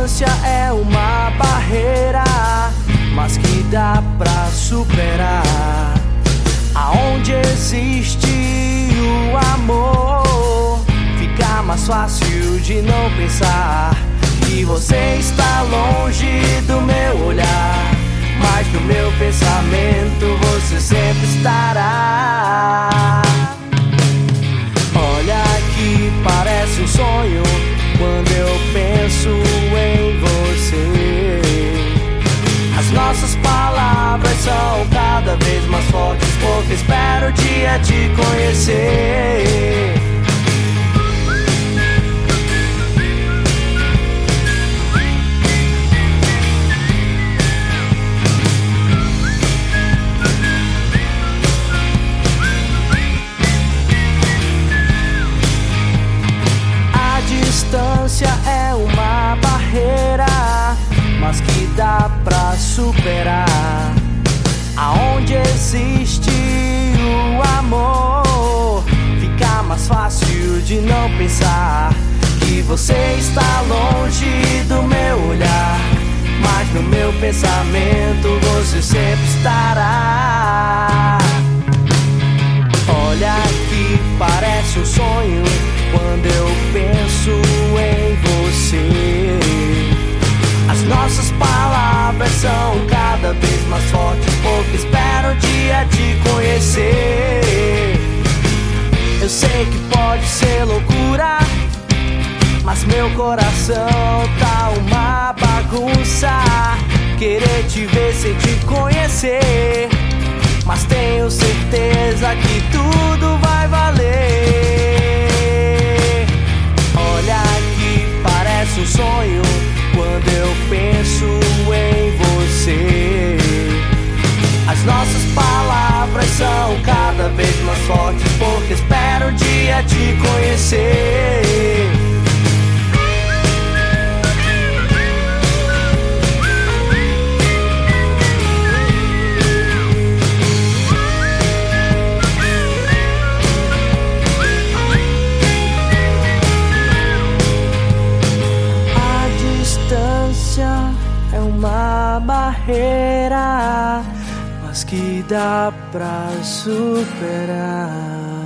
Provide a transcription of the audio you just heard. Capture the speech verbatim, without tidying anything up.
distância é uma barreira, mas que dá pra superar. Aonde existe o amor, fica mais fácil de não pensar que você está longe do meu olhar, mas no meu pensamento você sempre estará. Olha que parece um sonho quando eu penso em você. As nossas palavras são cada vez mais fortes, porque espero o dia de conhecer. A distância é uma barreira, mas que dá pra superar. Aonde existe o amor, fica mais fácil de não pensar que você está longe do meu olhar, mas no meu pensamento você sempre estará. Olha que parece um sonho quando eu penso em você. As nossas palavras são cada vez mais fortes, porque espero o dia de conhecer. Eu sei que pode ser loucura, mas meu coração tá uma bagunça. Querer te ver sem te conhecer, mas tenho certeza que tudo vai valer. Olha que parece um sonho quando eu penso em você. As nossas palavras são cada vez mais fortes, porque espero o dia de conhecer. É uma barreira, mas que dá pra superar.